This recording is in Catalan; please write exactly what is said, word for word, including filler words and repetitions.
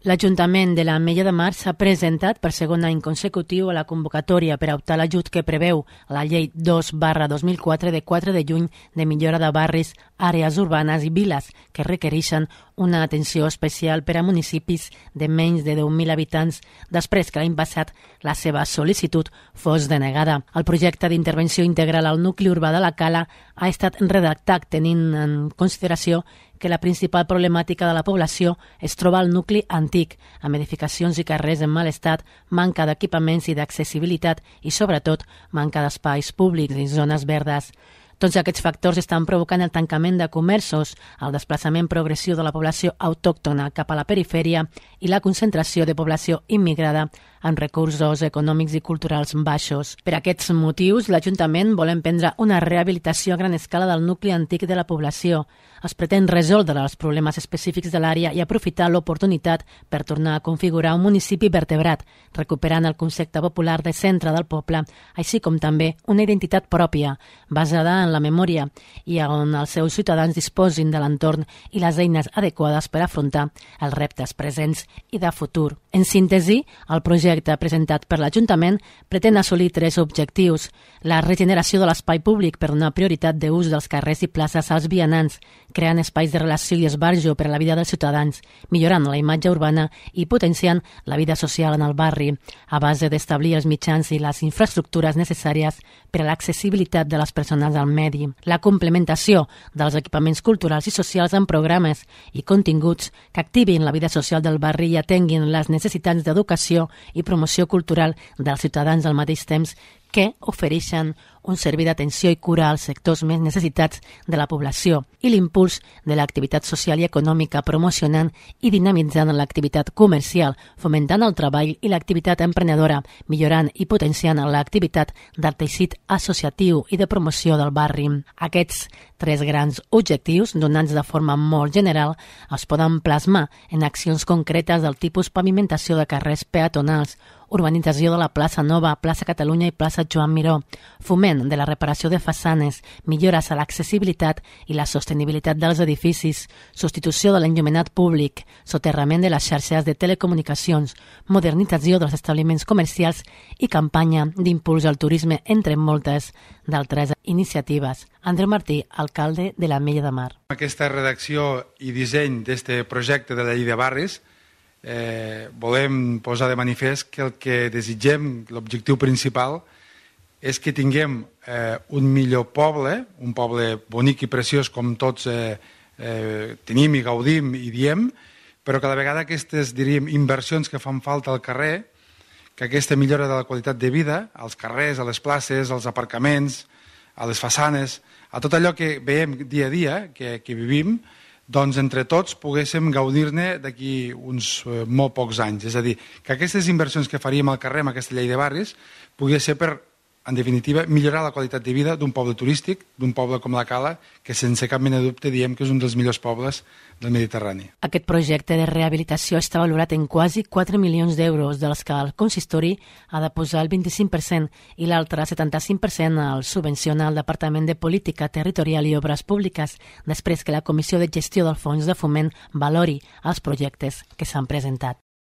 L'Ajuntament de l'Ametlla de Mar s'ha presentat per segon any consecutiu a la convocatòria per a optar a l'ajut que preveu la Llei dos barra dos mil quatre de quatre de juny de millora de barris, àrees urbanes i viles que requereixen una atenció especial per a municipis de menys de deu mil habitants després que l'any passat la seva sol·licitud fos denegada. El projecte d'intervenció integral al nucli urbà de la Cala ha estat redactat tenint en consideració que la principal problemàtica de la població es troba al nucli antic, amb edificacions i carrers en mal estat, manca d'equipaments i d'accessibilitat i, sobretot, manca d'espais públics i zones verdes. Tots aquests factors estan provocant el tancament de comerços, el desplaçament progressiu de la població autòctona cap a la perifèria i la concentració de població immigrada amb recursos econòmics i culturals baixos. Per aquests motius, l'Ajuntament vol emprendre una rehabilitació a gran escala del nucli antic de la població. Es pretén resoldre els problemes específics de l'àrea i aprofitar l'oportunitat per tornar a configurar un municipi vertebrat, recuperant el concepte popular de centre del poble, així com també una identitat pròpia, basada en la memòria i on els seus ciutadans disposin de l'entorn i les eines adequades per afrontar els reptes presents i de futur. En síntesi, el projecte presentat per l'Ajuntament pretén assolir tres objectius: la regeneració de l'espai públic per donar prioritat d'ús dels carrers i places als vianants, creant espais de relació i esbarjo per a la vida dels ciutadans, millorant la imatge urbana i potenciant la vida social en el barri, a base d'establir els mitjans i les infraestructures necessàries per a l'accessibilitat de les persones al medi, la complementació dels equipaments culturals i socials amb programes i continguts que activin la vida social del barri i atenguin les necessitats d'educació i promoció cultural dels ciutadans al mateix temps que ofereixen un servei d'atenció i cura als sectors més necessitats de la població i l'impuls de l'activitat social i econòmica promocionant i dinamitzant l'activitat comercial, fomentant el treball i l'activitat emprenedora, millorant i potenciant l'activitat del teixit associatiu i de promoció del barri. Aquests tres grans objectius, donats de forma molt general, es poden plasmar en accions concretes del tipus pavimentació de carrers peatonals, urbanització de la plaça Nova, plaça Catalunya i plaça Joan Miró, foment de la reparació de façanes, millores a l'accessibilitat i la sostenibilitat dels edificis, substitució de l'enllumenat públic, soterrament de les xarxes de telecomunicacions, modernització dels establiments comercials i campanya d'impuls al turisme, entre moltes d'altres iniciatives. Andreu Martí, alcalde de l'Ametlla de Mar. Aquesta redacció i disseny d'aquest projecte de la llei de barris Eh, volem posar de manifest que el que desitgem, l'objectiu principal, és que tinguem eh, un millor poble, un poble bonic i preciós com tots eh, eh, tenim i gaudim i diem, però que a la vegada aquestes, diríem, inversions que fan falta al carrer, que aquesta millora de la qualitat de vida, als carrers, a les places, als aparcaments, a les façanes, a tot allò que veiem dia a dia, que, que vivim, doncs entre tots poguéssim gaudir-ne d'aquí uns eh, molt pocs anys. És a dir, que aquestes inversions que faríem al carrer amb aquesta llei de barris pogués ser per, en definitiva, millorar la qualitat de vida d'un poble turístic, d'un poble com la Cala, que sense cap mena de dubte diem que és un dels millors pobles del Mediterrani. Aquest projecte de rehabilitació està valorat en quasi quatre milions d'euros, dels que el consistori ha de posar el vint-i-cinc per cent i l'altre setanta-cinc per cent el subvenciona al Departament de Política Territorial i Obres Públiques, després que la Comissió de Gestió del Fons de Foment valori els projectes que s'han presentat.